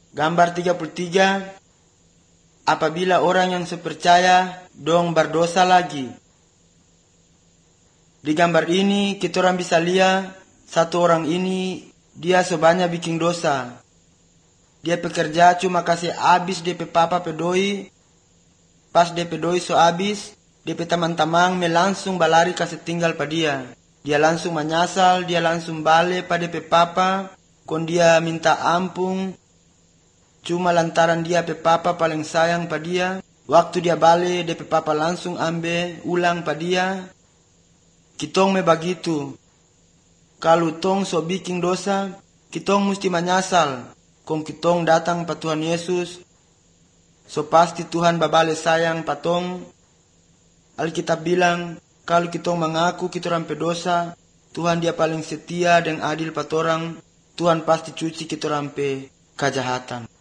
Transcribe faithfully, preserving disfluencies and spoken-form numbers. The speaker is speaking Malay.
Gambar tiga puluh tiga. Apabila orang yang sepercaya dong berdosa lagi. Di gambar ini kita orang bisa lihat satu orang ini dia sebanyak bikin dosa. Dia pekerja cuma kasih habis D P papa pedoi. Pas D P doi so habis, D P teman-teman me langsung balari kasih tinggal pada dia. Dia langsung menyasal, dia langsung balik pada D P papa, kon dia minta ampun. Cuma lantaran dia pe papa paling sayang pada dia, waktu dia balik D P papa langsung ambil ulang pada dia. Kitong me begitu. Kalau tong so bikin dosa, kitong mesti menyasal. Kong kitong datang pa Tuhan Yesus, so pasti Tuhan babale sayang patong. Alkitab bilang, kalau kitong mengaku kita orang pedosa, Tuhan dia paling setia dan adil patorang. Tuhan pasti cuci kita orang pe kejahatan.